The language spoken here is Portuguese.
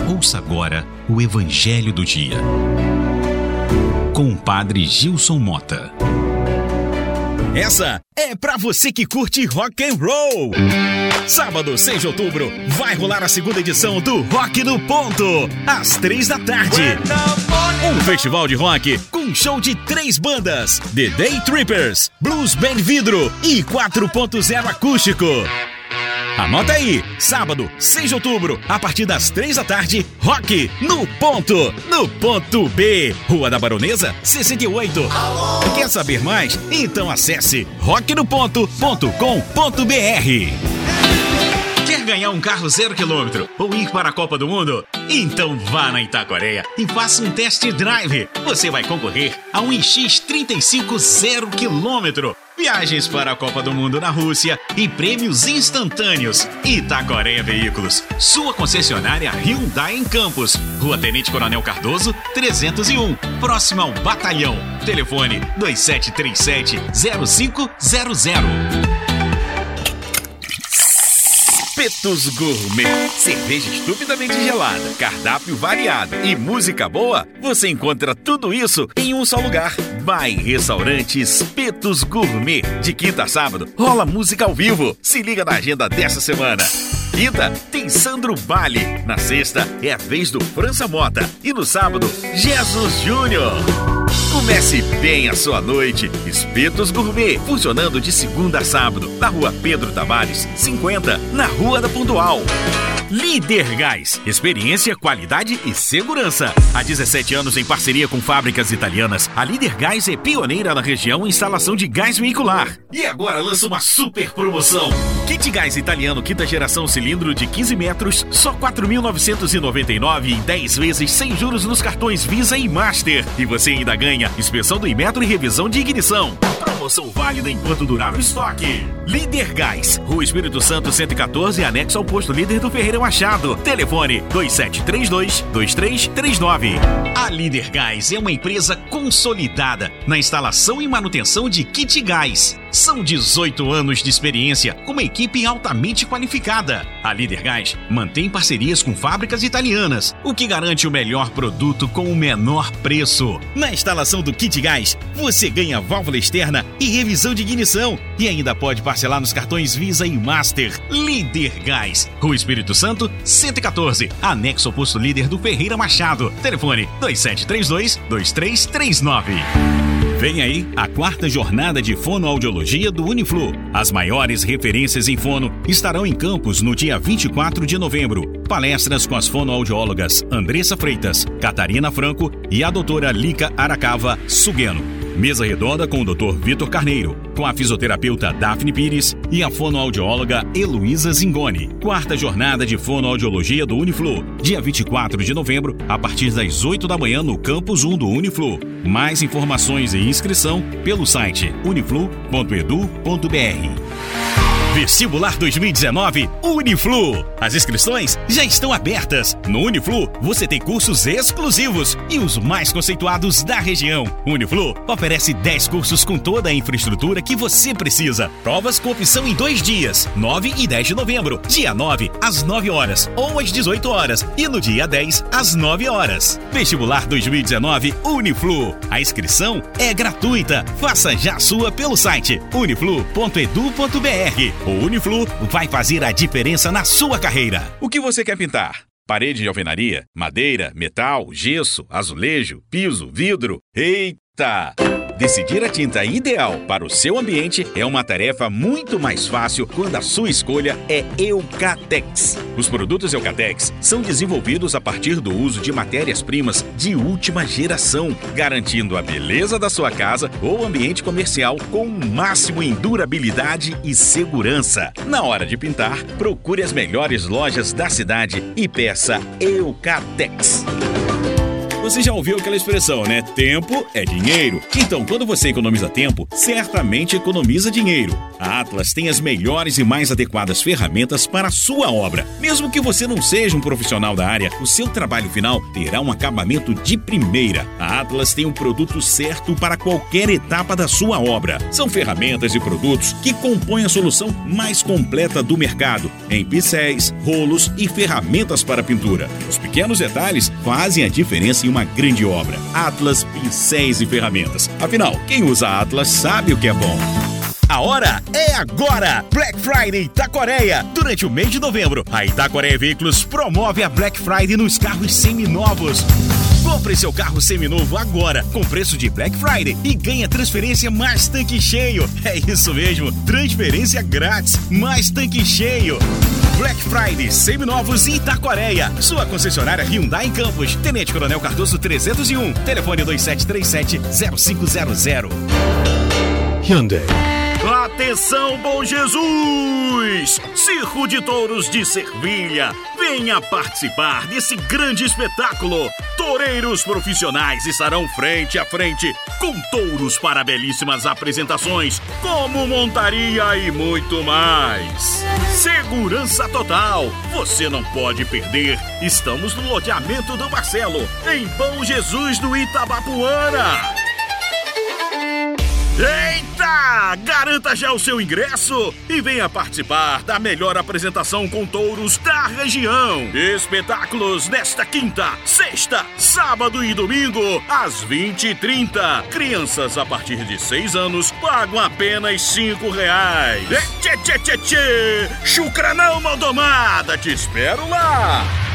Ouça agora o Evangelho do Dia, com o Padre Gilson Mota. Essa é pra você que curte rock and roll. Sábado, 6 de outubro, vai rolar a segunda edição do Rock no Ponto, às 3 da tarde. Um festival de rock com show de 3 bandas: The Day Trippers, Blues Band Vidro e 4.0 Acústico. Anota aí, sábado, 6 de outubro, a partir das 3 da tarde, Rock no Ponto, no Ponto B, Rua da Baronesa, 68. Quer saber mais? Então acesse rocknoponto.com.br. Quer ganhar um carro 0 km ou ir para a Copa do Mundo? Então vá na Itacoreia e faça um test drive. Você vai concorrer a um iX35 0 km. Viagens para a Copa do Mundo na Rússia e prêmios instantâneos. Itacoreia Veículos, sua concessionária Hyundai em Campos, Rua Tenente Coronel Cardoso, 301, próximo ao Batalhão. Telefone 2737-0500. Espetos Gourmet, cerveja estupidamente gelada, cardápio variado e música boa, você encontra tudo isso em um só lugar. Vai Restaurante Espetos Gourmet. De quinta a sábado rola música ao vivo. Se liga na agenda dessa semana. Quinta tem Sandro Bali. Na sexta é a vez do França Mota. E no sábado, Jesus Júnior. Comece bem a sua noite. Espetos Gourmet, funcionando de segunda a sábado, na Rua Pedro Tavares, 50, na Rua da Pontual. Líder Gás, experiência, qualidade e segurança. Há 17 anos em parceria com fábricas italianas, a Líder Gás é pioneira na região em instalação de gás veicular. E agora lança uma super promoção. Kit gás italiano quinta geração cilindro de 15 metros, só R$ 4.999 em 10 vezes sem juros nos cartões Visa e Master. E você ainda ganha inspeção do Inmetro e revisão de ignição. Promoção válida enquanto durar o estoque. Líder Gás, Rua Espírito Santo 114, anexo ao posto Líder do Ferreira Machado. Telefone 2732-2339. A Líder Gás é uma empresa consolidada na instalação e manutenção de kit gás. São 18 anos de experiência com uma equipe altamente qualificada. A Líder Gás mantém parcerias com fábricas italianas, o que garante o melhor produto com o menor preço. Na instalação do kit gás, você ganha válvula externa e revisão de ignição e ainda pode parcelar nos cartões Visa e Master. Líder Gás, Rua Espírito Santo 114, anexo ao posto Líder do Ferreira Machado. Telefone 2732-2339. Vem aí a 4ª jornada de fonoaudiologia do Uniflu. As maiores referências em fono estarão em Campos no dia 24 de novembro. Palestras com as fonoaudiólogas Andressa Freitas, Catarina Franco e a doutora Lica Aracava Sugeno. Mesa redonda com o Dr. Vitor Carneiro, com a fisioterapeuta Daphne Pires e a fonoaudióloga Heloísa Zingoni. 4ª jornada de fonoaudiologia do Uniflu, dia 24 de novembro, a partir das 8 da manhã no Campus 1 do Uniflu. Mais informações e inscrição pelo site uniflu.edu.br. Vestibular 2019 Uniflu. As inscrições já estão abertas. No Uniflu, você tem cursos exclusivos e os mais conceituados da região. O Uniflu oferece 10 cursos com toda a infraestrutura que você precisa. Provas com opção em 2 dias, 9 e 10 de novembro. Dia 9, às 9 horas ou às 18 horas. E no dia 10, às 9 horas. Vestibular 2019 Uniflu. A inscrição é gratuita. Faça já a sua pelo site uniflu.edu.br. O Uniflu vai fazer a diferença na sua carreira. O que você quer pintar? Parede de alvenaria? Madeira? Metal? Gesso? Azulejo? Piso? Vidro? Eita! Decidir a tinta ideal para o seu ambiente é uma tarefa muito mais fácil quando a sua escolha é Eucatex. Os produtos Eucatex são desenvolvidos a partir do uso de matérias-primas de última geração, garantindo a beleza da sua casa ou ambiente comercial com o máximo em durabilidade e segurança. Na hora de pintar, procure as melhores lojas da cidade e peça Eucatex. Você já ouviu aquela expressão, né? Tempo é dinheiro. Então, quando você economiza tempo, certamente economiza dinheiro. A Atlas tem as melhores e mais adequadas ferramentas para a sua obra. Mesmo que você não seja um profissional da área, o seu trabalho final terá um acabamento de primeira. A Atlas tem um produto certo para qualquer etapa da sua obra. São ferramentas e produtos que compõem a solução mais completa do mercado, em pincéis, rolos e ferramentas para pintura. Os pequenos detalhes fazem a diferença em uma grande obra. Atlas Pincéis e Ferramentas. Afinal, quem usa Atlas sabe o que é bom. A hora é agora! Black Friday Itacoreia. Durante o mês de novembro, a Itacoreia Veículos promove a Black Friday nos carros seminovos. Compre seu carro seminovo agora, com preço de Black Friday, e ganhe transferência mais tanque cheio. É isso mesmo, transferência grátis, mais tanque cheio. Black Friday Seminovos Itacoreia. Sua concessionária Hyundai em Campos. Tenente Coronel Cardoso 301. Telefone 2737-0500. Hyundai. Atenção, Bom Jesus! Circo de Touros de Servilha. Venha participar desse grande espetáculo. Toureiros profissionais estarão frente a frente com touros para belíssimas apresentações, como montaria e muito mais. Segurança total. Você não pode perder. Estamos no loteamento do Marcelo, em Bom Jesus do Itabapuana. Eita! Garanta já o seu ingresso e venha participar da melhor apresentação com touros da região. Espetáculos nesta quinta, sexta, sábado e domingo, às 20h30. Crianças a partir de 6 anos pagam apenas R$5. Tchê, tchê, tchê, tchê! Chucra não, maldomada! Te espero lá!